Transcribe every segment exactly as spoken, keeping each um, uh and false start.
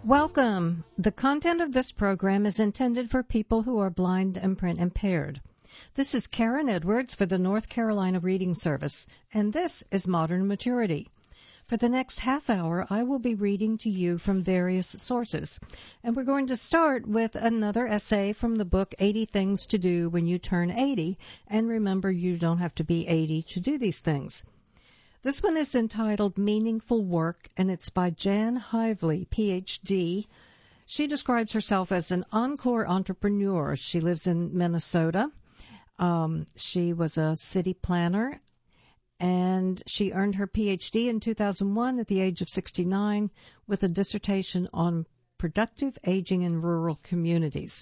Welcome. The content of this program is intended for people who are blind and print impaired. This is Karen Edwards for the North Carolina Reading Service, and this is Modern Maturity. For the next half hour, I will be reading to you from various sources, and we're going to start with another essay from the book eighty Things to Do When You Turn eighty, and remember, you don't have to be eighty to do these things. This one is entitled Meaningful Work, and it's by Jan Hively, P H D. She describes herself as an encore entrepreneur. She lives in Minnesota. Um, she was a city planner, and she earned her P H D in two thousand one at the age of sixty-nine with a dissertation on productive aging in rural communities.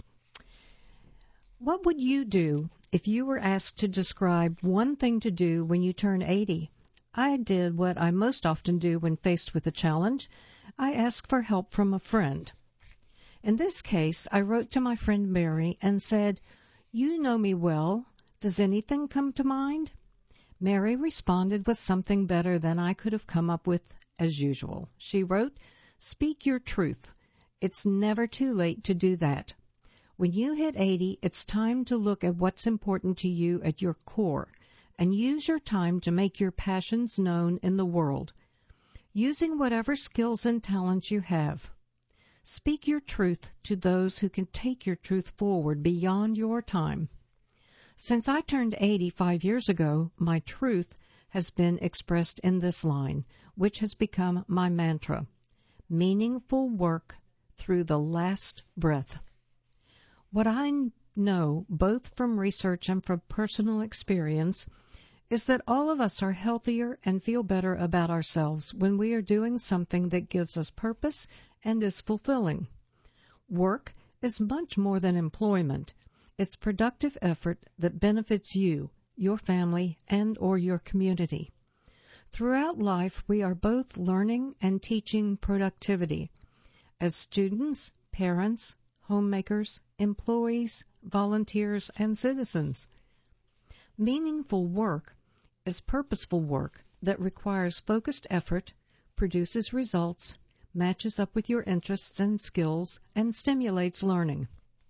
What would you do if you were asked to describe one thing to do when you turn eighty? I did what I most often do when faced with a challenge. I asked for help from a friend. In this case, I wrote to my friend Mary and said, "You know me well. Does anything come to mind?" Mary responded with something better than I could have come up with as usual. She wrote, "Speak your truth. It's never too late to do that. When you hit eighty, it's time to look at what's important to you at your core, and use your time to make your passions known in the world, using whatever skills and talents you have. Speak your truth to those who can take your truth forward beyond your time." Since I turned eighty five years ago, my truth has been expressed in this line, which has become my mantra: meaningful work through the last breath. What I know, both from research and from personal experience, is that all of us are healthier and feel better about ourselves when we are doing something that gives us purpose and is fulfilling. Work is much more than employment. It's productive effort that benefits you, your family, and or your community. Throughout life, we are both learning and teaching productivity as students, parents, homemakers, employees, volunteers, and citizens. Meaningful work is purposeful work that requires focused effort, produces results, matches up with your interests and skills, and stimulates learning.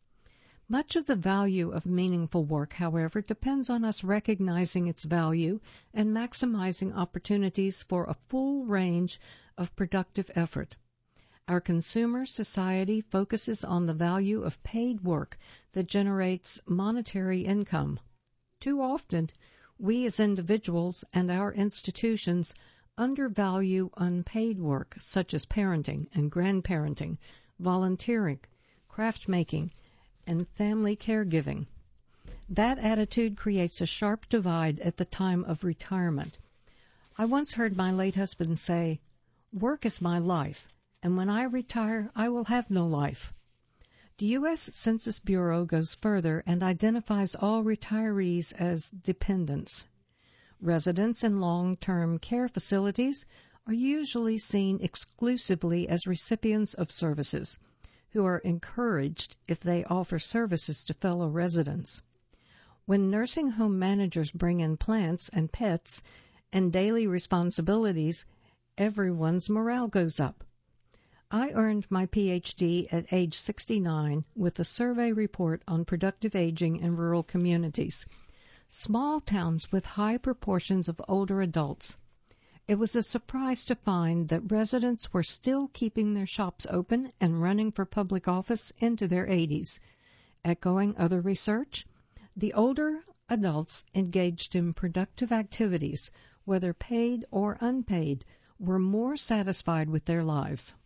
Much of the value of meaningful work, however, depends on us recognizing its value and maximizing opportunities for a full range of productive effort. Our consumer society focuses on the value of paid work that generates monetary income. Too often, we as individuals and our institutions undervalue unpaid work such as parenting and grandparenting, volunteering, craft making, and family caregiving. That attitude creates a sharp divide at the time of retirement. I once heard my late husband say, "Work is my life, and when I retire, I will have no life." The U S Census Bureau goes further and identifies all retirees as dependents. Residents in long-term care facilities are usually seen exclusively as recipients of services, who are encouraged if they offer services to fellow residents. When nursing home managers bring in plants and pets and daily responsibilities, everyone's morale goes up. I earned my P H D at age sixty-nine with a survey report on productive aging in rural communities, small towns with high proportions of older adults. It was a surprise to find that residents were still keeping their shops open and running for public office into their eighties. Echoing other research, the older adults engaged in productive activities, whether paid or unpaid, were more satisfied with their lives.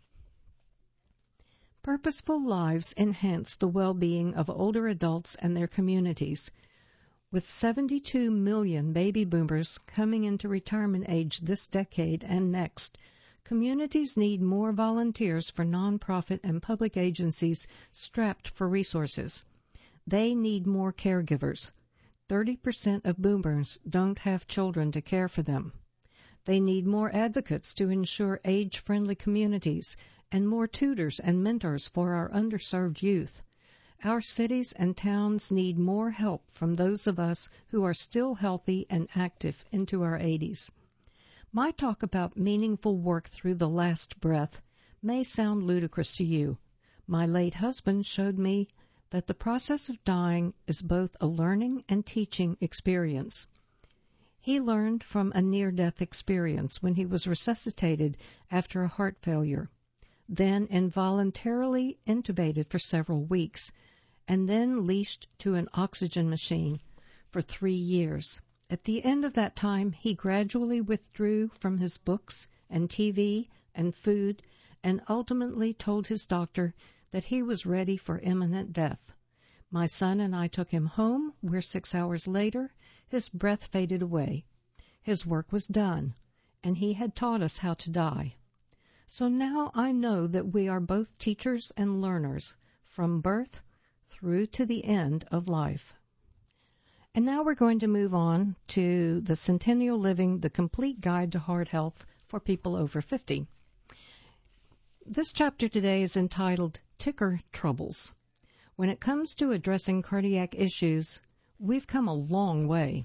Purposeful lives enhance the well-being of older adults and their communities. With seventy-two million baby boomers coming into retirement age this decade and next, communities need more volunteers for nonprofit and public agencies strapped for resources. They need more caregivers. thirty percent of boomers don't have children to care for them. They need more advocates to ensure age-friendly communities and more tutors and mentors for our underserved youth. Our cities and towns need more help from those of us who are still healthy and active into our eighties. My talk about meaningful work through the last breath may sound ludicrous to you. My late husband showed me that the process of dying is both a learning and teaching experience. He learned from a near-death experience when he was resuscitated after a heart failure, then involuntarily intubated for several weeks, and then leashed to an oxygen machine for three years. At the end of that time, he gradually withdrew from his books and T V and food and ultimately told his doctor that he was ready for imminent death. My son and I took him home, where six hours later his breath faded away. His work was done, and he had taught us how to die. So now I know that we are both teachers and learners from birth through to the end of life. And now we're going to move on to the Centennial Living, the Complete Guide to Heart Health for People Over fifty. This chapter today is entitled Ticker Troubles. When it comes to addressing cardiac issues, we've come a long way.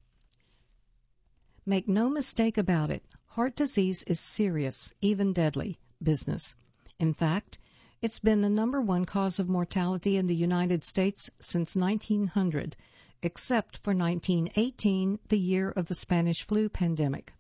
Make no mistake about it, heart disease is serious, even deadly, business. In fact, it's been the number one cause of mortality in the United States since nineteen hundred, except for nineteen eighteen, the year of the Spanish flu pandemic.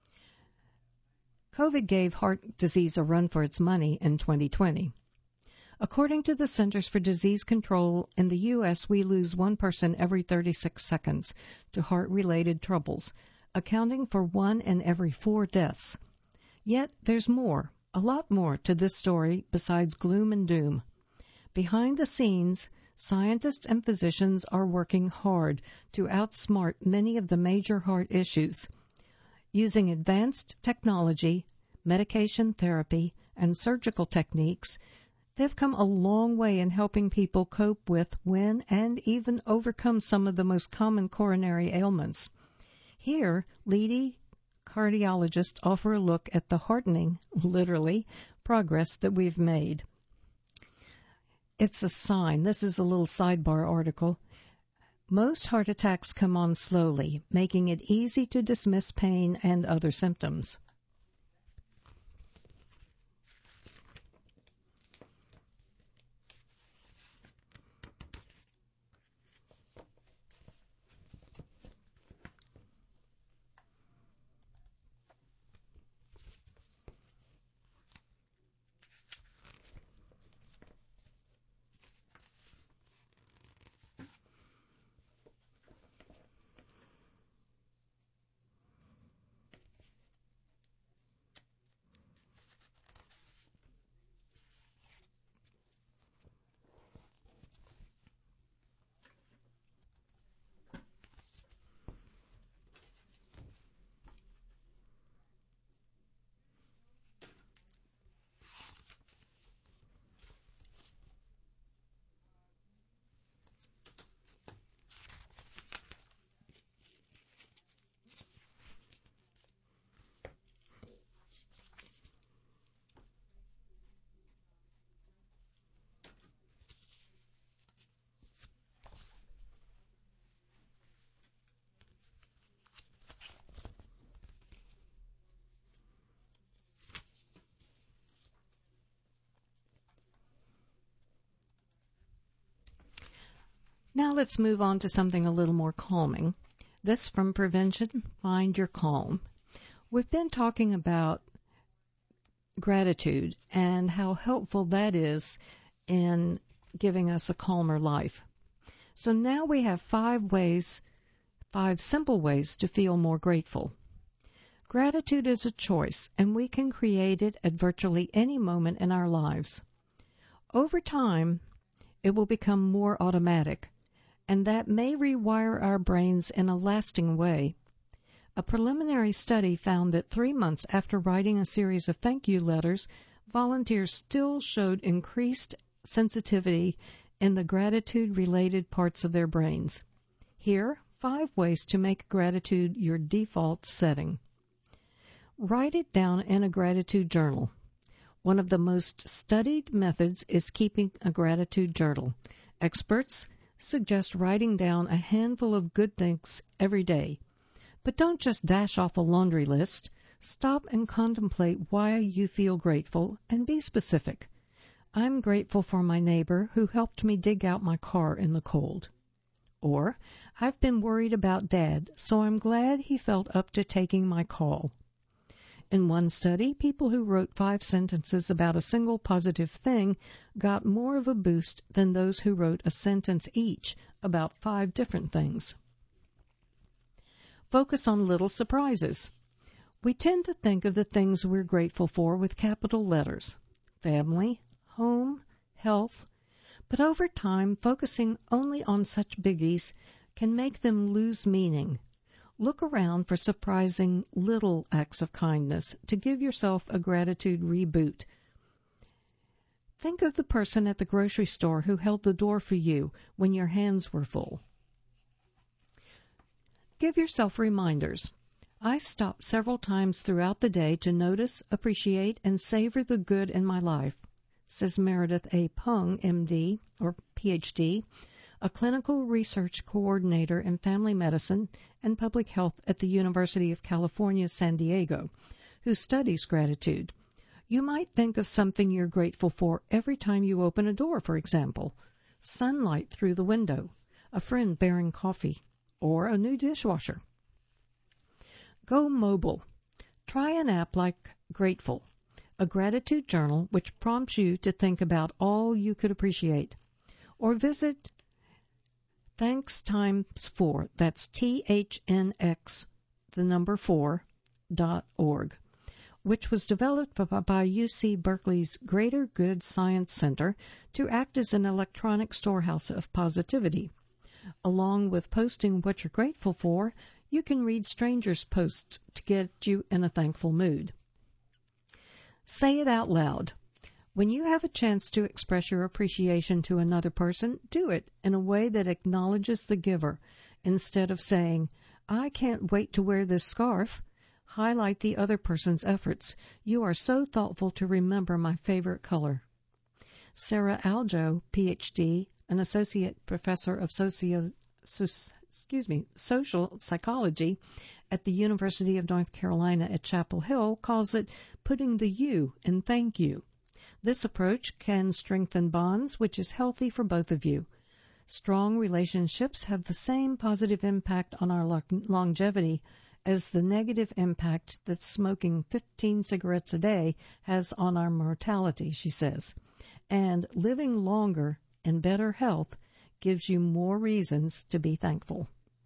COVID gave heart disease a run for its money in twenty twenty. According to the Centers for Disease Control, in the U S we lose one person every thirty-six seconds to heart-related troubles, accounting for one in every four deaths. Yet there's more, a lot more to this story besides gloom and doom. Behind the scenes, scientists and physicians are working hard to outsmart many of the major heart issues. Using advanced technology, medication therapy, and surgical techniques, they've come a long way in helping people cope with, win, and even overcome some of the most common coronary ailments. Here, leading cardiologists offer a look at the heartening, literally, progress that we've made. It's a sign. This is a little sidebar article. Most heart attacks come on slowly, making it easy to dismiss pain and other symptoms. Now let's move on to something a little more calming. This from Prevention, Find Your Calm. We've been talking about gratitude and how helpful that is in giving us a calmer life. So now we have five ways, five simple ways to feel more grateful. Gratitude is a choice, and we can create it at virtually any moment in our lives. Over time, it will become more automatic, and that may rewire our brains in a lasting way. A preliminary study found that three months after writing a series of thank you letters, volunteers still showed increased sensitivity in the gratitude-related parts of their brains. Here, five ways to make gratitude your default setting. Write it down in a gratitude journal. One of the most studied methods is keeping a gratitude journal. Experts suggest writing down a handful of good things every day. But don't just dash off a laundry list. Stop and contemplate why you feel grateful and be specific. I'm grateful for my neighbor who helped me dig out my car in the cold. Or, I've been worried about Dad, so I'm glad he felt up to taking my call. In one study, people who wrote five sentences about a single positive thing got more of a boost than those who wrote a sentence each about five different things. Focus on little surprises. We tend to think of the things we're grateful for with capital letters: family, home, health, but over time, focusing only on such biggies can make them lose meaning. Look around for surprising little acts of kindness to give yourself a gratitude reboot. Think of the person at the grocery store who held the door for you when your hands were full. Give yourself reminders. I stop several times throughout the day to notice, appreciate, and savor the good in my life, says Meredith A. Pung, M D, or P H D, a clinical research coordinator in family medicine and public health at the University of California, San Diego, who studies gratitude. You might think of something you're grateful for every time you open a door, for example: sunlight through the window, a friend bearing coffee, or a new dishwasher. Go mobile. Try an app like Grateful, a gratitude journal which prompts you to think about all you could appreciate. Or visit Thanks Times Four, that's T H N X, the number four, dot org, which was developed by U C Berkeley's Greater Good Science Center to act as an electronic storehouse of positivity. Along with posting what you're grateful for, you can read strangers' posts to get you in a thankful mood. Say it out loud. When you have a chance to express your appreciation to another person, do it in a way that acknowledges the giver. Instead of saying, "I can't wait to wear this scarf," highlight the other person's efforts. "You are so thoughtful to remember my favorite color." Sarah Aljo, P H D, an associate professor of socio, so, excuse me, social psychology at the University of North Carolina at Chapel Hill, calls it putting the you in thank you. This approach can strengthen bonds, which is healthy for both of you. Strong relationships have the same positive impact on our lo- longevity as the negative impact that smoking fifteen cigarettes a day has on our mortality, she says. And living longer in better health gives you more reasons to be thankful.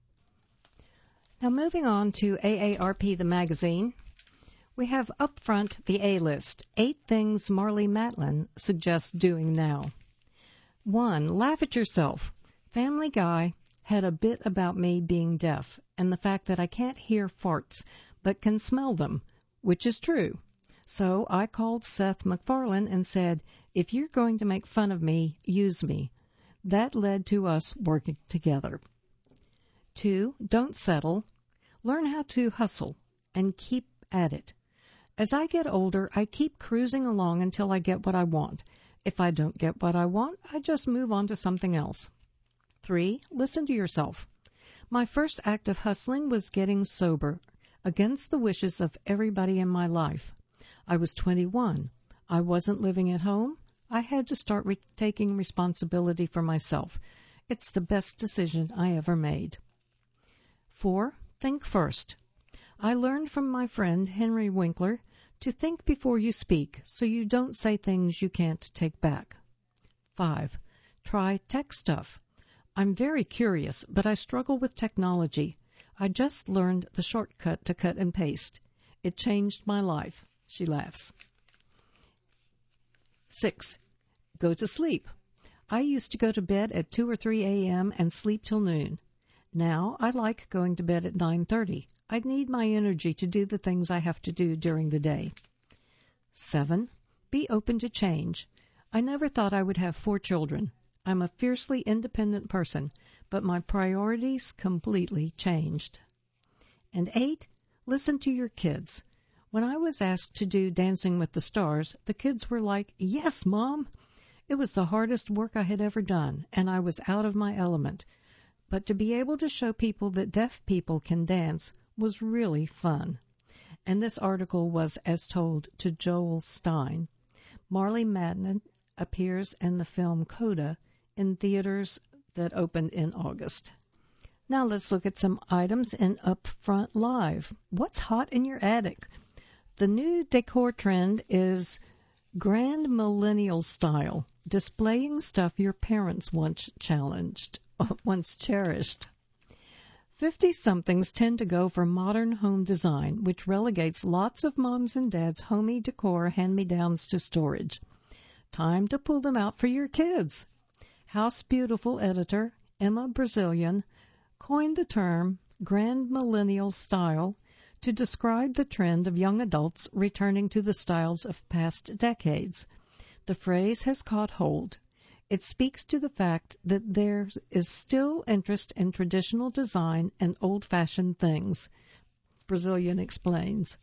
Now moving on to A A R P, the magazine, we have up front the A-list, eight things Marlee Matlin suggests doing now. One, laugh at yourself. Family Guy had a bit about me being deaf and the fact that I can't hear farts but can smell them, which is true. So I called Seth MacFarlane and said, "If you're going to make fun of me, use me." That led to us working together. Two, don't settle. Learn how to hustle and keep at it. As I get older, I keep cruising along until I get what I want. If I don't get what I want, I just move on to something else. Three, listen to yourself. My first act of hustling was getting sober, against the wishes of everybody in my life. I was twenty-one. I wasn't living at home. I had to start re- taking responsibility for myself. It's the best decision I ever made. Four, think first. I learned from my friend Henry Winkler to think before you speak so you don't say things you can't take back. Five, try tech stuff. I'm very curious, but I struggle with technology. I just learned the shortcut to cut and paste. It changed my life. She laughs. Six, go to sleep. I used to go to bed at two or three a.m. and sleep till noon. Now I like going to bed at nine thirty. I need my energy to do the things I have to do during the day. Seven, be open to change. I never thought I would have four children. I'm a fiercely independent person, but my priorities completely changed. And eight, listen to your kids. When I was asked to do Dancing with the Stars, the kids were like, "Yes, Mom." It was the hardest work I had ever done, and I was out of my element. But to be able to show people that deaf people can dance was really fun. And this article was as told to Joel Stein. Marlee Matlin appears in the film Coda in theaters that opened in August. Now let's look at some items in Upfront Live. What's hot in your attic? The new decor trend is grand millennial style, displaying stuff your parents once challenged, once cherished. Fifty-somethings tend to go for modern home design, which relegates lots of moms and dads' homey decor hand-me-downs to storage. Time to pull them out for your kids. House Beautiful editor Emma Brazilian coined the term grand millennial style to describe the trend of young adults returning to the styles of past decades. The phrase has caught hold. It speaks to the fact that there is still interest in traditional design and old-fashioned things, Brazilian explains.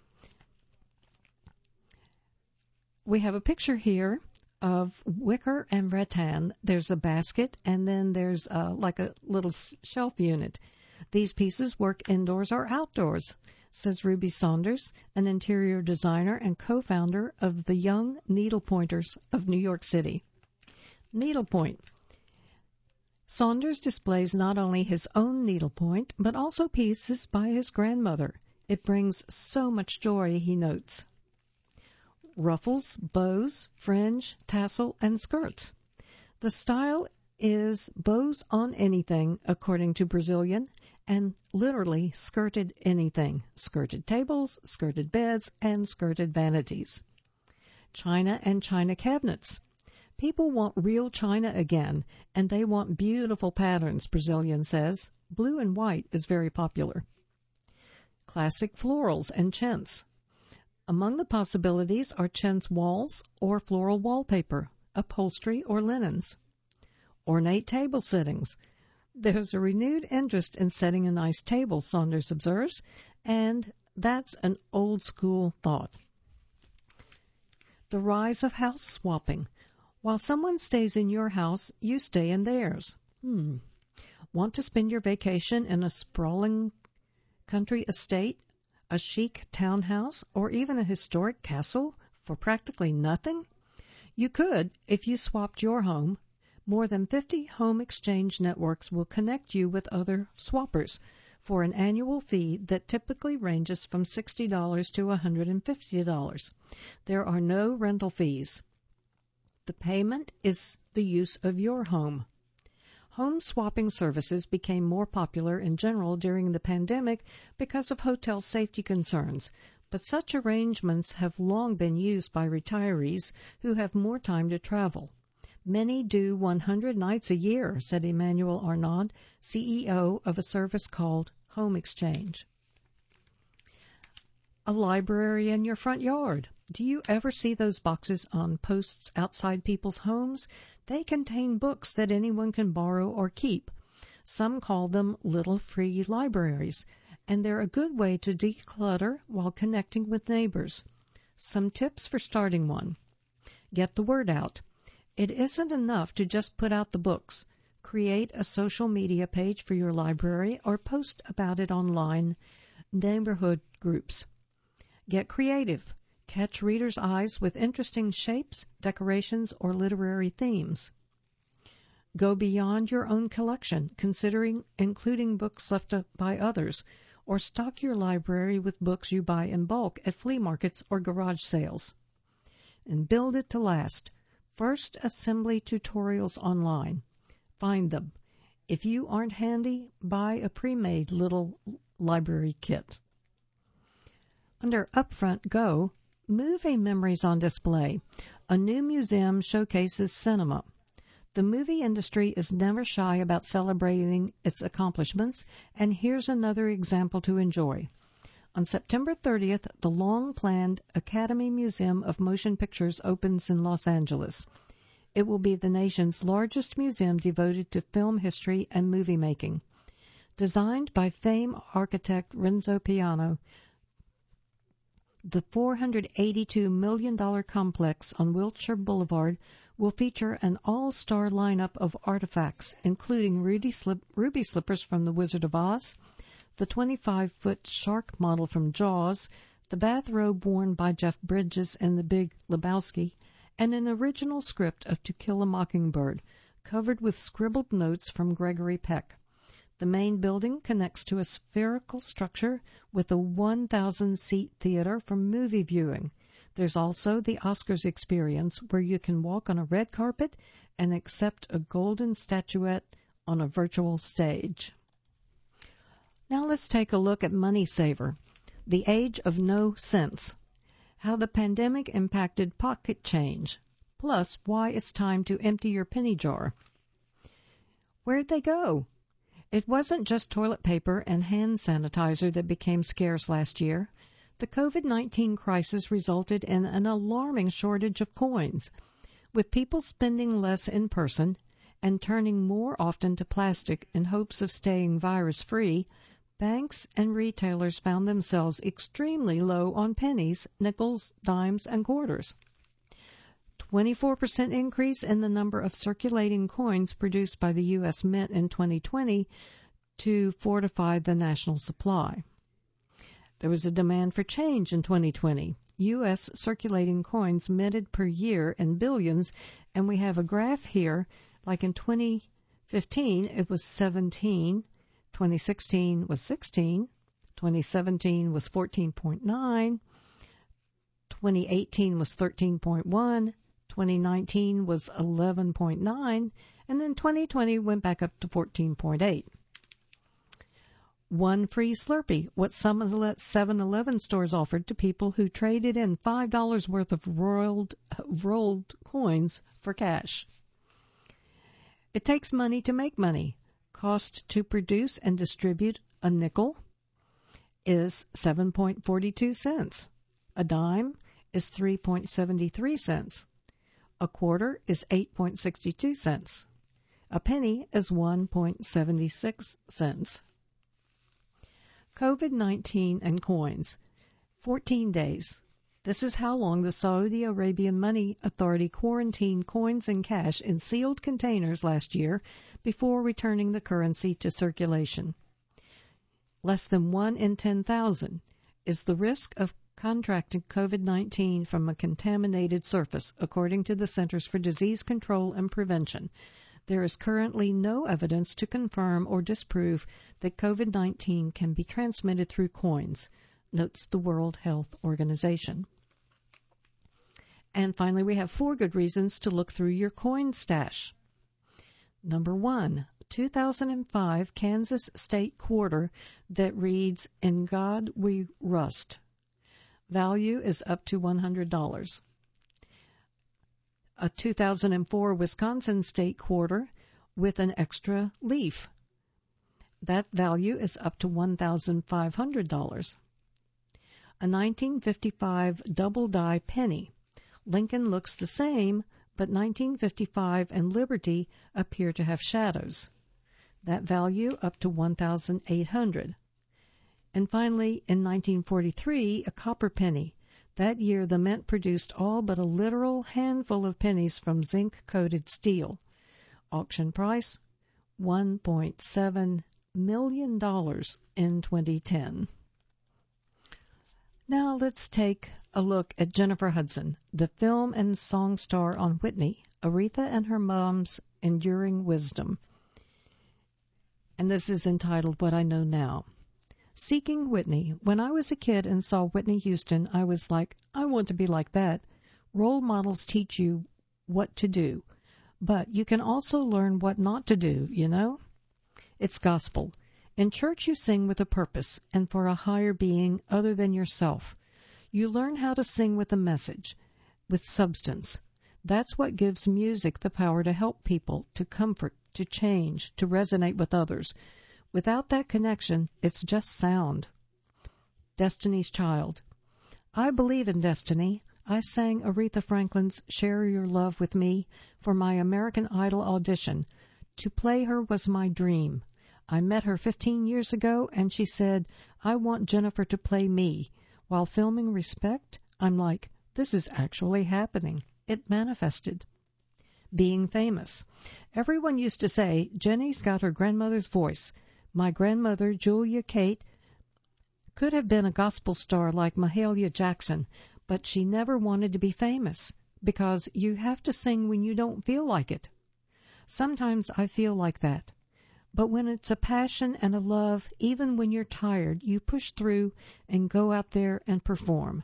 We have a picture here of wicker and rattan. There's a basket, and then there's uh, like a little shelf unit. These pieces work indoors or outdoors, says Ruby Saunders, an interior designer and co-founder of the Young Needlepointers of New York City. Needlepoint. Saunders displays not only his own needlepoint, but also pieces by his grandmother. It brings so much joy, he notes. Ruffles, bows, fringe, tassel, and skirts. The style is bows on anything, according to Brazilian, and literally skirted anything. Skirted tables, skirted beds, and skirted vanities. China and china cabinets. People want real china again, and they want beautiful patterns, Brazilian says. Blue and white is very popular. Classic florals and chintz. Among the possibilities are chintz walls or floral wallpaper, upholstery or linens. Ornate table settings. There's a renewed interest in setting a nice table, Saunders observes, and that's an old-school thought. The rise of house swapping. While someone stays in your house, you stay in theirs. Hmm. Want to spend your vacation in a sprawling country estate, a chic townhouse, or even a historic castle for practically nothing? You could if you swapped your home. More than fifty home exchange networks will connect you with other swappers for an annual fee that typically ranges from sixty dollars to one hundred fifty dollars. There are no rental fees. The payment is the use of your home. Home swapping services became more popular in general during the pandemic because of hotel safety concerns, but such arrangements have long been used by retirees who have more time to travel. Many do one hundred nights a year, said Emmanuel Arnaud, C E O of a service called Home Exchange. A library in your front yard. Do you ever see those boxes on posts outside people's homes? They contain books that anyone can borrow or keep. Some call them little free libraries, and they're a good way to declutter while connecting with neighbors. Some tips for starting one. Get the word out. It isn't enough to just put out the books. Create a social media page for your library or post about it online neighborhood groups. Get creative. Catch readers' eyes with interesting shapes, decorations, or literary themes. Go beyond your own collection, considering including books left by others, or stock your library with books you buy in bulk at flea markets or garage sales. And build it to last. First assembly tutorials online. Find them. If you aren't handy, buy a pre-made little library kit. Under Upfront Go, Movie Memories on Display. A new museum showcases cinema. The movie industry is never shy about celebrating its accomplishments, and here's another example to enjoy. On September thirtieth, the long-planned Academy Museum of Motion Pictures opens in Los Angeles. It will be the nation's largest museum devoted to film history and movie making. Designed by famed architect Renzo Piano, the four hundred eighty-two million dollars complex on Wilshire Boulevard will feature an all-star lineup of artifacts, including Rudy slip, ruby slippers from The Wizard of Oz, the twenty-five foot shark model from Jaws, the bathrobe worn by Jeff Bridges in The Big Lebowski, and an original script of To Kill a Mockingbird, covered with scribbled notes from Gregory Peck. The main building connects to a spherical structure with a one thousand seat theater for movie viewing. There's also the Oscars experience, where you can walk on a red carpet and accept a golden statuette on a virtual stage. Now let's take a look at Money Saver, the age of no cents, how the pandemic impacted pocket change, plus why it's time to empty your penny jar. Where'd they go? It wasn't just toilet paper and hand sanitizer that became scarce last year. The COVID nineteen crisis resulted in an alarming shortage of coins. With people spending less in person and turning more often to plastic in hopes of staying virus-free, banks and retailers found themselves extremely low on pennies, nickels, dimes, and quarters. twenty-four percent increase in the number of circulating coins produced by the U S Mint in twenty twenty to fortify the national supply. There was a demand for change in twenty twenty. U S circulating coins minted per year in billions, and we have a graph here. Like in twenty fifteen, it was seventeen, twenty sixteen was sixteen, twenty seventeen was fourteen point nine, twenty eighteen was thirteen point one, twenty nineteen was eleven point nine, and then twenty twenty went back up to fourteen point eight. One free Slurpee, what some seven eleven stores offered to people who traded in five dollars worth of rolled, rolled coins for cash. It takes money to make money. Cost to produce and distribute a nickel is seven point four two cents. A dime is three point seven three cents. A quarter is eight point six two cents. A penny is one point seven six cents. COVID nineteen and coins. fourteen days. This is how long the Saudi Arabian Money Authority quarantined coins and cash in sealed containers last year before returning the currency to circulation. Less than one in ten thousand is the risk of contracting COVID nineteen from a contaminated surface, according to the Centers for Disease Control and Prevention. There is currently no evidence to confirm or disprove that COVID nineteen can be transmitted through coins, notes the World Health Organization. And finally, we have four good reasons to look through your coin stash. Number one, two thousand five Kansas State quarter that reads, "In God We Rust." Value is up to one hundred dollars. A two thousand four Wisconsin State quarter with an extra leaf. That value is up to one thousand five hundred dollars. A nineteen fifty-five double die penny. Lincoln looks the same, but nineteen fifty-five and Liberty appear to have shadows. That value up to one thousand eight hundred dollars. And finally, in nineteen forty-three, a copper penny. That year, the Mint produced all but a literal handful of pennies from zinc-coated steel. Auction price, one point seven million dollars in twenty ten. Now let's take a look at Jennifer Hudson, the film and song star on Whitney, Aretha and her mom's enduring wisdom. And this is entitled What I Know Now. Seeking Whitney. When I was a kid and saw Whitney Houston, I was like, I want to be like that. Role models teach you what to do, but you can also learn what not to do, you know? It's gospel. In church, you sing with a purpose and for a higher being other than yourself. You learn how to sing with a message, with substance. That's what gives music the power to help people, to comfort, to change, to resonate with others. Without that connection, it's just sound. Destiny's Child. I believe in destiny. I sang Aretha Franklin's Share Your Love with Me for my American Idol audition. To play her was my dream. I met her fifteen years ago, and she said, I want Jennifer to play me. While filming Respect, I'm like, this is actually happening. It manifested. Being famous. Everyone used to say, Jenny's got her grandmother's voice. My grandmother, Julia Kate could have been a gospel star like Mahalia Jackson, but she never wanted to be famous, because you have to sing when you don't feel like it. Sometimes I feel like that. But when it's a passion and a love, even when you're tired, you push through and go out there and perform.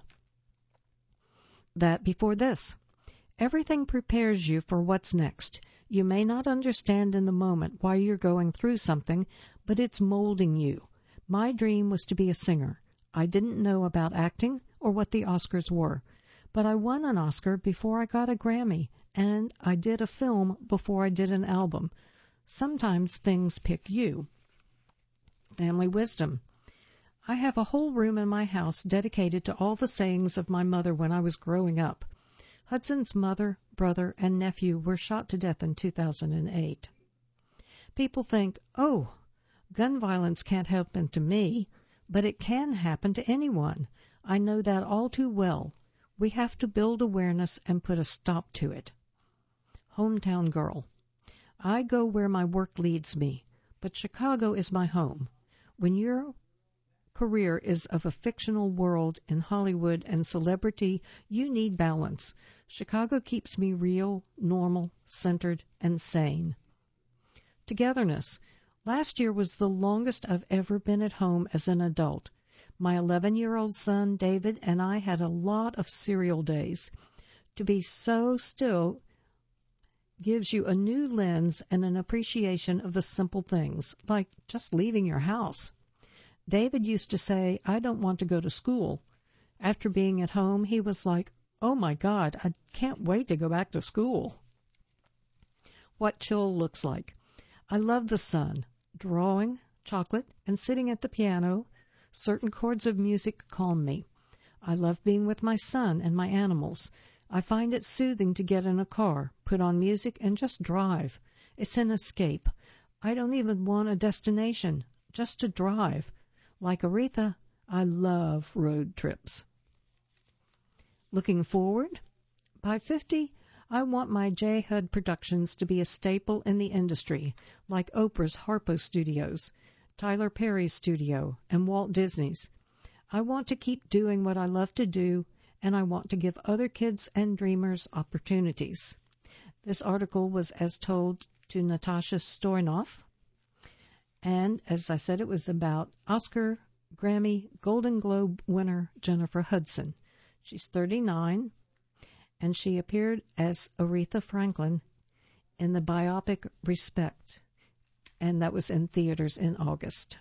That before this. Everything prepares you for what's next. You may not understand in the moment why you're going through something, but it's molding you. My dream was to be a singer. I didn't know about acting or what the Oscars were, but I won an Oscar before I got a Grammy, and I did a film before I did an album. Sometimes things pick you. Family wisdom. I have a whole room in my house dedicated to all the sayings of my mother when I was growing up. Hudson's mother, brother, and nephew were shot to death in two thousand eight. People think, oh, gun violence can't happen to me, but it can happen to anyone. I know that all too well. We have to build awareness and put a stop to it. Hometown girl. I go where my work leads me, but Chicago is my home. When your career is of a fictional world in Hollywood and celebrity, you need balance. Chicago keeps me real, normal, centered, and sane. Togetherness. Last year was the longest I've ever been at home as an adult. My eleven-year-old son, David, and I had a lot of cereal days. To be so still gives you a new lens and an appreciation of the simple things, like just leaving your house. David used to say, I don't want to go to school. After being at home, he was like, oh my God, I can't wait to go back to school. What chill looks like. I love the sun, drawing, chocolate, and sitting at the piano. Certain chords of music calm me. I love being with my son and my animals. I find it soothing to get in a car, put on music, and just drive. It's an escape. I don't even want a destination, just to drive. Like Aretha, I love road trips. Looking forward? By fifty, I want my J. Hud Productions to be a staple in the industry, like Oprah's Harpo Studios, Tyler Perry's studio, and Walt Disney's. I want to keep doing what I love to do, and I want to give other kids and dreamers opportunities. This article was as told to Natasha Stoynoff. And, as I said, it was about Oscar, Grammy, Golden Globe winner Jennifer Hudson. She's thirty-nine, and she appeared as Aretha Franklin in the biopic Respect, and that was in theaters in August.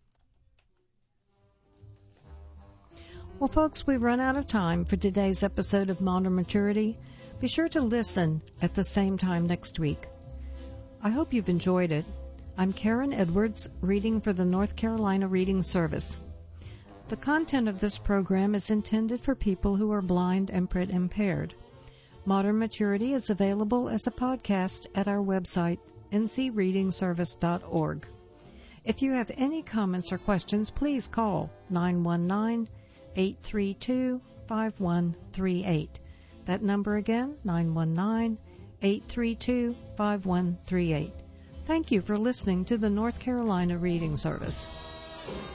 Well, folks, we've run out of time for today's episode of Modern Maturity. Be sure to listen at the same time next week. I hope you've enjoyed it. I'm Karen Edwards, reading for the North Carolina Reading Service. The content of this program is intended for people who are blind and print impaired. Modern Maturity is available as a podcast at our website, n c reading service dot org. If you have any comments or questions, please call nine one nine, eight three two, five one three eight. That number again, nine one nine, eight three two, five one three eight. Thank you for listening to the North Carolina Reading Service.